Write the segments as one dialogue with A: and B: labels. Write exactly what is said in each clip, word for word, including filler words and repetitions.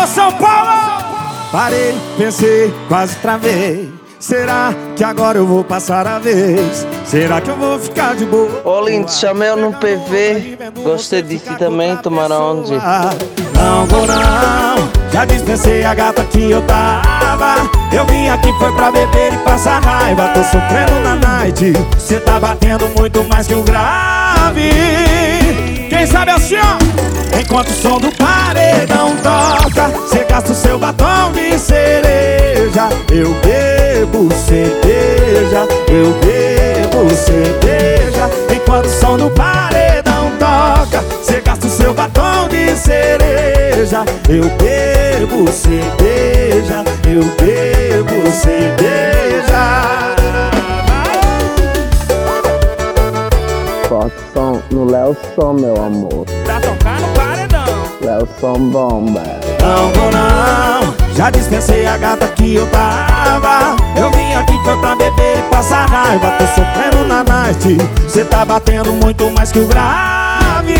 A: Alô, São Paulo! Parei, pensei, quase travei. Será que agora eu vou passar a vez? Será que eu vou ficar de boa?
B: Ô lindo, chamei eu no P V. Gostei de ti também, tomara onde?
A: Não vou não, já dispensei a gata que eu tava. Eu vim aqui foi pra beber e passar raiva. Tô sofrendo na night, cê tá batendo muito mais que o grave. Quem sabe assim, ó. Enquanto o som do paredão toca, cê gasta o seu batom de cereja. Eu bebo cerveja, eu bebo cerveja. Enquanto o som do paredão toca, cê gasta o seu batom de cereja. Eu bebo cerveja, eu bebo cerveja.
B: Forte som no Léo Som, meu amor.
A: Pra tocar no paredão.
B: Léo Som bomba.
A: Não vou não, já dispensei a gata que eu tava. Eu vim aqui foi pra beber e passar raiva. Tô sofrendo na night, cê tá batendo muito mais que o grave.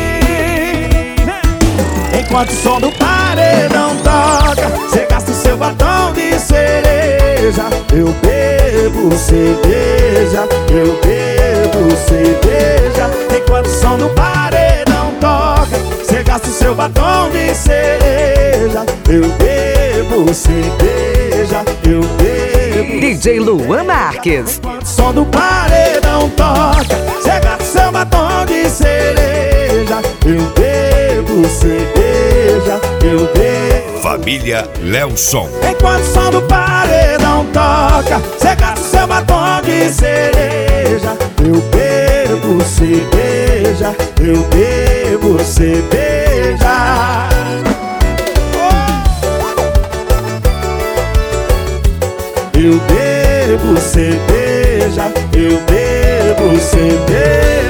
A: Enquanto o som do paredão toca, cê gasta o seu batom de cereja. Eu bebo cerveja, eu bebo cerveja. Enquanto o som do paredão toca, cê gasta o seu batom de cereja. Eu bebo cerveja, eu bebo.
C: D J Luan Marques.
A: Enquanto o som do paredão toca, cê gasta o seu batom de cereja. Eu bebo cerveja, eu bebo.
D: Família Léo Som.
A: Enquanto o som do paredão toca, cê gasta o seu batom de cereja. Eu bebo cerveja, eu bebo cerveja. Eu bebo cerveja, eu bebo cerveja.